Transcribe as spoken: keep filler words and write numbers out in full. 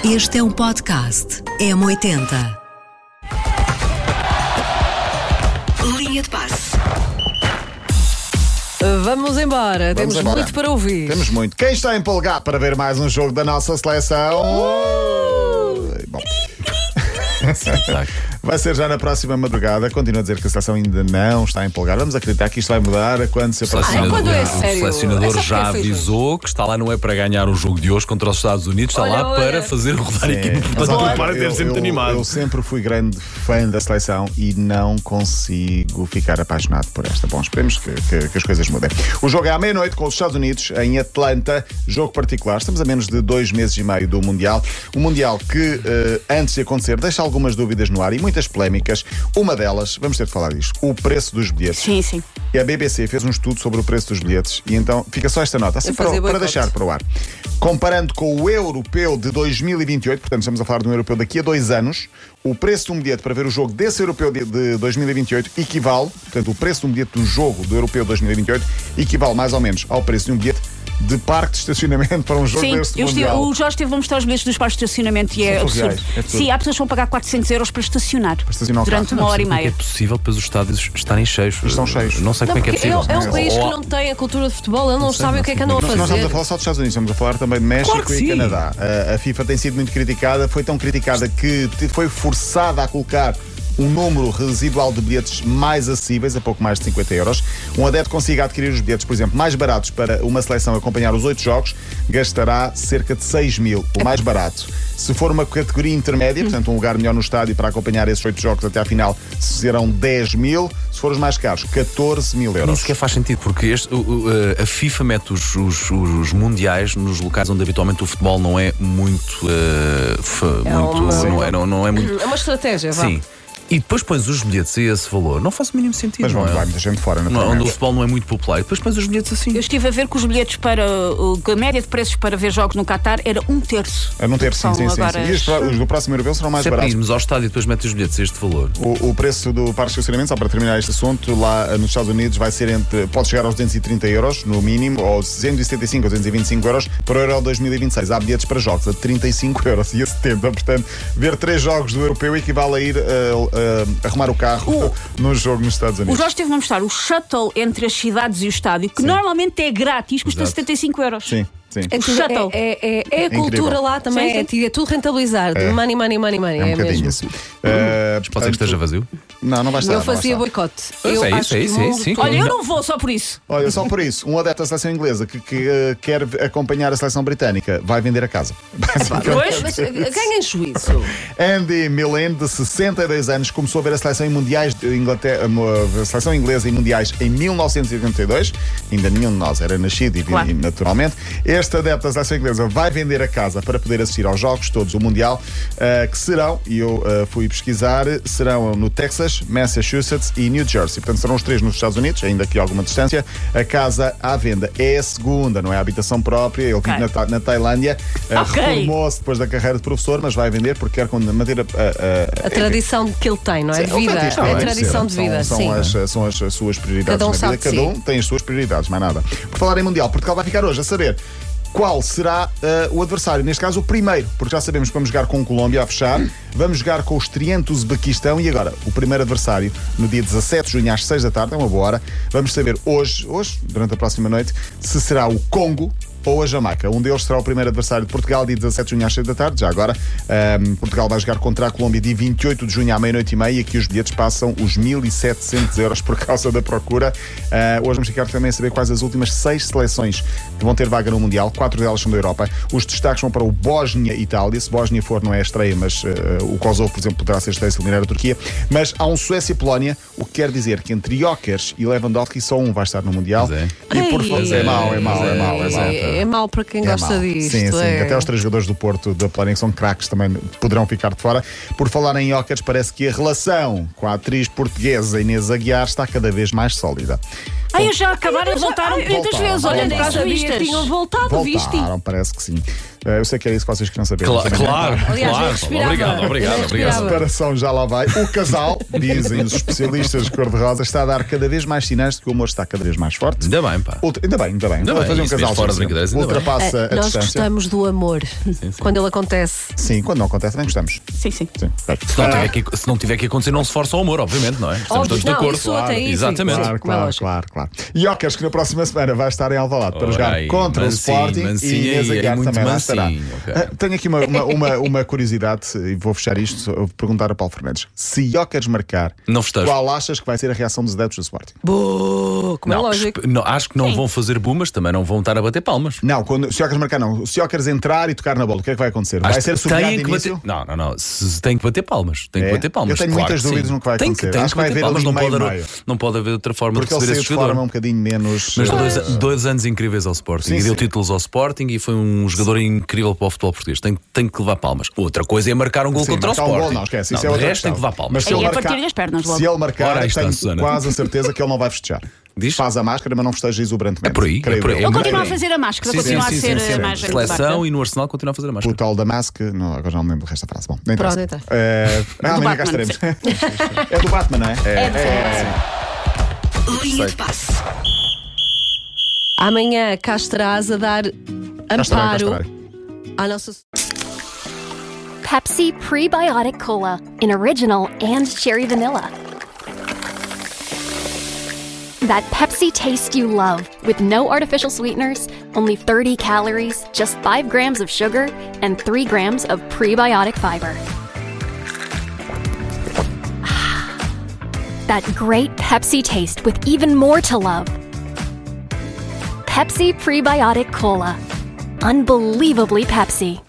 Este é um podcast M oitenta. Linha de passe. Vamos embora, Vamos temos embora. muito para ouvir. Temos muito. Quem está empolgado para ver mais um jogo da nossa seleção? Uh! Bom. Vai ser já na próxima madrugada. Continuo a dizer que a seleção ainda não está a empolgar. Vamos acreditar que isto vai mudar quando se aproximar. Ah, quando é O sério? selecionador Essa já foi feita. avisou que está lá não é para ganhar o jogo de hoje contra os Estados Unidos, está Olha, lá olha. para fazer rodar a equipe. Mas, Portanto, olha, para ter eu, sempre eu, animado. eu sempre fui grande fã da seleção e não consigo ficar apaixonado por esta. Bom, esperemos que, que, que as coisas mudem. O jogo é à meia-noite com os Estados Unidos em Atlanta. Jogo particular. Estamos a menos de dois meses e meio do Mundial. Um Mundial que, eh, antes de acontecer, deixa algumas dúvidas no ar e muitas polémicas. Uma delas, vamos ter de falar disto, o preço dos bilhetes. Sim, sim. E a B B C fez um estudo sobre o preço dos bilhetes e então fica só esta nota, assim Eu para, fazia para boicote. deixar para o ar. Comparando com o europeu de dois mil e vinte e oito, portanto estamos a falar de um europeu daqui a dois anos, o preço de um bilhete para ver o jogo desse europeu de, de dois mil e vinte e oito equivale, portanto o preço de um bilhete do jogo do europeu de dois mil e vinte e oito equivale mais ou menos ao preço de um bilhete de parque de estacionamento para um jogo Sim, deste eu estive, Mundial. o Jorge esteve a mostrar os bilhetes dos parques de estacionamento e é São absurdo. surreais, é absurdo. Sim, há pessoas que vão pagar quatrocentos euros para estacionar, estacionar o durante carro. uma hora e Como é que meia. é possível depois os estádios estarem cheios? Estão cheios. Não sei Não, como é que é porque é, possível. é um país que Ou- não tem a cultura de futebol, eles não, sabem o que é que andam a Nós, fazer. nós estamos a falar só dos Estados Unidos, estamos a falar também de México Claro que e sim. Canadá. A, a FIFA tem sido muito criticada, foi tão criticada que te- foi forçada a colocar um número residual de bilhetes mais acessíveis, a pouco mais de cinquenta euros. Um adepto consiga adquirir os bilhetes, por exemplo, mais baratos para uma seleção acompanhar os oito jogos, gastará cerca de seis mil, o mais barato. Se for uma categoria intermédia, portanto um lugar melhor no estádio para acompanhar esses oito jogos até à final, serão dez mil. Se for os mais caros, catorze mil Nem euros. sequer faz sentido, porque este, o- o- a FIFA mete os, os- os mundiais nos locais onde habitualmente o futebol não é muito. eh, fa- É muito uma- não, é, não, não é muito. É uma estratégia, vá. Sim. E depois pões os bilhetes a esse valor, não faz o mínimo sentido. Mas não vão é? vai muita gente fora, Não, onde o naturalmente. futebol não é muito popular. E depois pões os bilhetes assim. Eu estive a ver que os bilhetes para o- a média de preços para ver jogos no Qatar era um terço. A não ter, sim, São sim, sim, agora sim. E os, pro- os do próximo europeu serão mais Se é para baratos. irmos ao estádio e depois metes os bilhetes a este valor. O, o preço do parque de estacionamento, só para terminar este assunto, lá eh, nos Estados Unidos vai ser entre, pode chegar aos duzentos e trinta euros no mínimo, ou cento e setenta e cinco ou duzentos e vinte e cinco euros para o Euro dois mil e vinte e seis. Há bilhetes para jogos a trinta e cinco euros e a setenta. Portanto, ver três jogos do europeu equivale a ir eh, eh, arrumar o carro no jogo nos Estados O Unidos. Jorge esteve a mostrar o shuttle entre as cidades e o estádio, que normalmente é grátis, custa Exato. setenta e cinco euros. Sim, sim. É, tudo- Shuttle. é, é, é, é a cultura incrível. lá também, Sim, sim. É, é tudo rentabilizar. É. Money, money, money, money. É um É, bocadinho mesmo. isso. Eh, Pode ser que portanto, esteja vazio. Não, não vai estar. Eu não vai fazia estar. boicote. Pois Eu é isso, acho é que isso, o é mundo isso, sim. todo- Olha, eu não vou só por isso. Olha, só por isso, um adepto da seleção inglesa que, que, eh, quer acompanhar a seleção britânica vai vender a casa. Pois, Mas eh, ganhem juízo. Andy Millen, de sessenta e dois anos, começou a ver a seleção em mundiais de Inglaterra, a seleção inglesa em mundiais em mil novecentos e oitenta e dois. Ainda nenhum de nós era nascido, e, Claro. e, naturalmente. Este adepto da seleção inglesa vai vender a casa para poder assistir aos jogos todos, o Mundial, uh, que serão, e eu uh, fui pesquisar, serão no Texas, Massachusetts e New Jersey. Portanto, serão os três nos Estados Unidos, ainda aqui a alguma distância. A casa à venda é a segunda, não é a habitação própria. Ele vive Ok. na, Ta- na Tailândia, uh, Ok. reformou-se depois da carreira de professor, mas vai vender porque quer manter a, a, A tradição que ele tem, não é? De Sim, vida. o fetiche, É não a tradição de São- vida, são, sim. As, são as suas prioridades Cada um na sabe vida. de Cada si. um tem as suas prioridades, mais nada. Por falar em Mundial, Portugal vai ficar hoje a saber qual será eh, o adversário. Neste caso, o primeiro, porque já sabemos que vamos jogar com a Colômbia a fechar, vamos jogar com o estreante Uzbequistão e agora, o primeiro adversário, no dia dezassete de junho, às seis da tarde, é uma boa hora, vamos saber hoje, hoje, durante a próxima noite, se será o Congo ou a Jamaica. Um deles será o primeiro adversário de Portugal, dia dezassete de junho às seis da tarde. Já agora, ehm, Portugal vai jogar contra a Colômbia dia vinte e oito de junho à meia-noite e meia e aqui os bilhetes passam os mil e setecentos euros por causa da procura. Eh, hoje vamos ficar também a saber quais as últimas seis seleções que vão ter vaga no Mundial. Quatro delas são da Europa. Os destaques vão para o Bósnia e Itália. Se Bósnia for, não é a estreia, mas eh, o Kosovo, por exemplo, poderá ser a estreia se eliminar a Turquia. Mas há um Suécia e Polónia, o que quer dizer que entre Jokers e Lewandowski só um vai estar no Mundial. Pois é. E por favor, Ai, é mau, é mau, é mau, é mau. É, é mau para quem É gosta mau. disto. Sim, sim. é. Até os três jogadores do Porto da Polónia, que são craques, também poderão ficar de fora. Por falar em Jokers, parece que a relação com a atriz portuguesa Inês Aguiar está cada vez mais sólida. Ai, já acabaram, voltaram muitas Voltaram, vezes, olhando Olha, nem para as sabia vistas. que tinham voltado, viste? Voltaram, parece que sim. Eh, Eu sei que era isso que vocês queriam saber. Claro, Mas também- claro, Aliás, nem claro. respirava. Obrigado, obrigado, Nem obrigado. A respirava. separação já lá vai. O casal, dizem os especialistas cor-de-rosa, está a dar cada vez mais sinais de que o amor está cada vez mais forte. Ainda bem, pá. Ultra- ainda bem, ainda bem. Ainda Vou bem, fazer um isso casal mesmo, fora de sim, brincadeiras, ainda bem. ultrapassa a Ah, Nós distância. gostamos do amor quando ele acontece. Sim, quando não acontece, também gostamos. Sim, sim. Sim. Bem. Se não, tiver que, se não tiver que acontecer, não se força o amor, obviamente, não é? Estamos Óbvio, todos de não, acordo. isso até aí, sim. Exatamente. Claro, como é claro, lógico. claro, claro. Jokers, que na próxima semana vai estar em Alvalade para Ora jogar aí, contra mansinho, o Sporting mansinho e Inês aí, Aguiar muito também lá estará. mansinho, ok. Ah, tenho aqui uma, uma, uma, uma curiosidade e vou fechar isto. Vou perguntar a Paulo Fernandes: se Jokers marcar, Não festejo. qual achas que vai ser a reação dos adeptos do Sporting? Boa, como é Não, lógico. esp- não, acho que não vão fazer bumas, também não vão estar a bater palmas. Não, quando, se Jokers marcar, não. Se Jokers entrar e tocar na bola, o que é que vai acontecer? Vai Acho ser que sublinhado de têm que início? bater. Não, não, não. Se, se tem que bater palmas. Tem É? que bater palmas. Eu tenho claro muitas que dúvidas sim. no que vai tem acontecer. tem Acho que vai bater haver palmas, ali não pode, meio, haver, meio. não pode haver outra forma Porque de ele receber saiu esse de forma jogador. um bocadinho menos. Mas deu eh, dois, dois anos incríveis ao Sporting Sim, e deu sim. títulos ao Sporting e foi um jogador incrível para o futebol português. Tem, tem que levar palmas. Outra coisa é marcar um gol Sim, contra o marcar um Sporting. gol, não, esquece. Não, Isso é de outra resto tem que questão. levar palmas. Mas se Aí ele é marcar, partir-lhe as pernas logo. se ele marcar, Ora, aí está, tenho Susana. quase a certeza que ele não vai festejar. Diz? Faz a máscara, mas não festeja exuberantemente. É por aí, Creio é por aí. eu. É Ele muito continua a bem. fazer a máscara, Sim, continua sim, a sim, ser sim, sim. a mais Seleção e no Arsenal continua a fazer a O máscara. tal da mask, não, agora já não me lembro do resto da frase. Bom, nem Pronto, interessa. então. Eh, ah, amanhã cá Batman, estaremos. É do Batman, não é? É do Linha de passe. Amanhã cá estarás a dar Cá estará, cá amparo estará. à nossa. Pepsi Prebiotic Cola in original and cherry vanilla. That Pepsi taste you love, with no artificial sweeteners, only thirty calories, just five grams of sugar, and three grams of prebiotic fiber. That great Pepsi taste with even more to love. Pepsi Prebiotic Cola. Unbelievably Pepsi.